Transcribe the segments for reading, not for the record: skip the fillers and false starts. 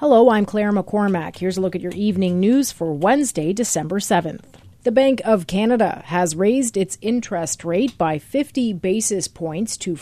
Hello, I'm Claire McCormack. Here's a look at your evening news for Wednesday, December 7th. The Bank of Canada has raised its interest rate by 50 basis points to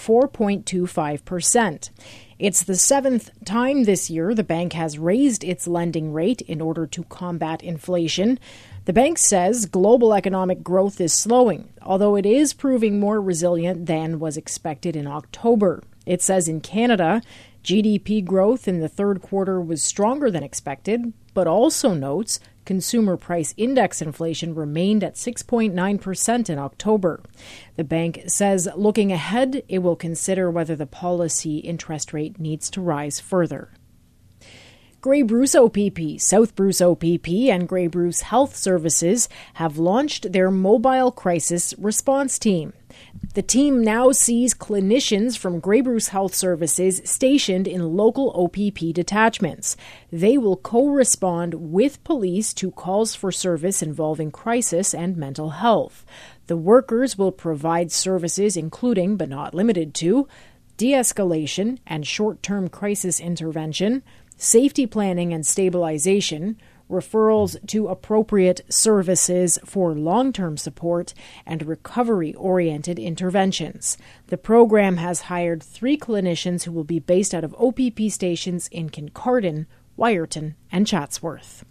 4.25%. It's the seventh time this year the bank has raised its lending rate in order to combat inflation. The bank says global economic growth is slowing, although it is proving more resilient than was expected in October. It says in Canada, GDP growth in the third quarter was stronger than expected, but also notes consumer price index inflation remained at 6.9% in October. The bank says looking ahead, it will consider whether the policy interest rate needs to rise further. Grey Bruce OPP, South Bruce OPP, and Grey Bruce Health Services have launched their mobile crisis response team. The team now sees clinicians from Grey Bruce Health Services stationed in local OPP detachments. They will co-respond with police to calls for service involving crisis and mental health. The workers will provide services including, but not limited to, de-escalation and short-term crisis intervention, safety planning and stabilization, referrals to appropriate services for long-term support, and recovery-oriented interventions. The program has hired 3 clinicians who will be based out of OPP stations in Kincardine, Wyerton, and Chatsworth.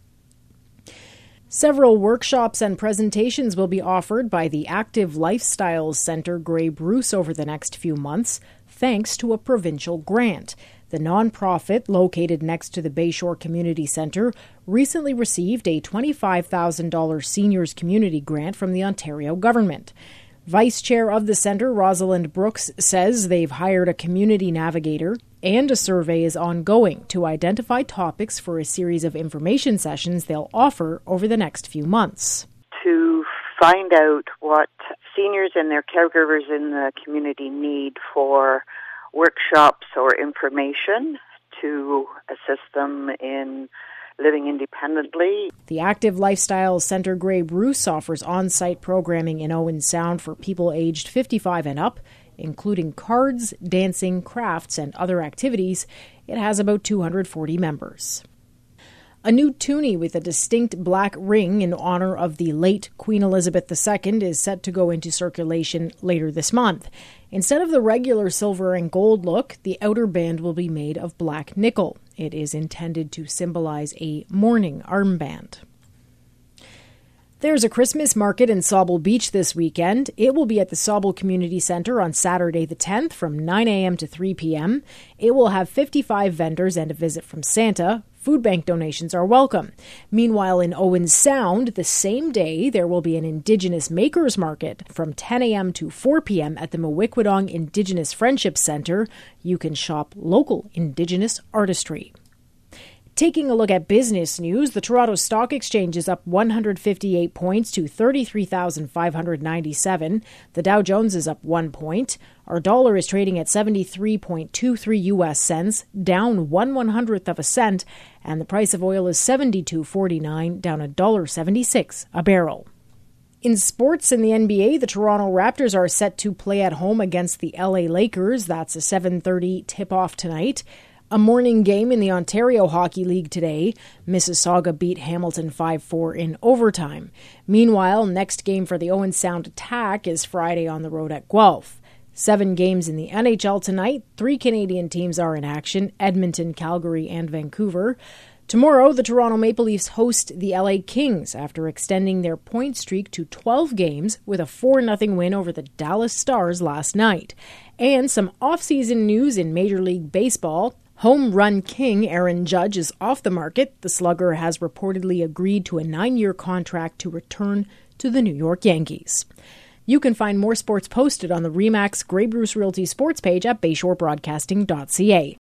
Several workshops and presentations will be offered by the Active Lifestyles Centre Grey Bruce over the next few months, thanks to a provincial grant. The nonprofit, located next to the Bayshore Community Centre, recently received a $25,000 seniors community grant from the Ontario government. Vice Chair of the centre, Rosalind Brooks, says they've hired a community navigator and a survey is ongoing to identify topics for a series of information sessions they'll offer over the next few months. To find out what seniors and their caregivers in the community need for workshops or information to assist them in living independently. The Active Lifestyles Centre Grey Bruce offers on-site programming in Owen Sound for people aged 55 and up, including cards, dancing, crafts, and other activities. It has about 240 members. A new toonie with a distinct black ring in honor of the late Queen Elizabeth II is set to go into circulation later this month. Instead of the regular silver and gold look, the outer band will be made of black nickel. It is intended to symbolize a mourning armband. There's a Christmas market in Sauble Beach this weekend. It will be at the Sauble Community Centre on Saturday the 10th from 9 a.m. to 3 p.m. It will have 55 vendors and a visit from Santa. Food bank donations are welcome. Meanwhile, in Owen Sound, the same day, there will be an Indigenous Makers Market from 10 a.m. to 4 p.m. at the Mawikwadong Indigenous Friendship Centre. You can shop local Indigenous artistry. Taking a look at business news, the Toronto Stock Exchange is up 158 points to 33,597. The Dow Jones is up 1 point. Our dollar is trading at 73.23 U.S. cents, down 1/100th of a cent, and the price of oil is $72.49, down $1.76 a barrel. In sports in the NBA, the Toronto Raptors are set to play at home against the LA Lakers. That's a 7:30 tip-off tonight. A morning game in the Ontario Hockey League today. Mississauga beat Hamilton 5-4 in overtime. Meanwhile, next game for the Owen Sound Attack is Friday on the road at Guelph. 7 games in the NHL tonight. 3 Canadian teams are in action: Edmonton, Calgary, and Vancouver. Tomorrow, the Toronto Maple Leafs host the LA Kings after extending their point streak to 12 games with a 4-0 win over the Dallas Stars last night. And some off-season news in Major League Baseball. Home run king Aaron Judge is off the market. The slugger has reportedly agreed to a 9-year contract to return to the New York Yankees. You can find more sports posted on the RE/MAX Grey Bruce Realty sports page at bayshorebroadcasting.ca.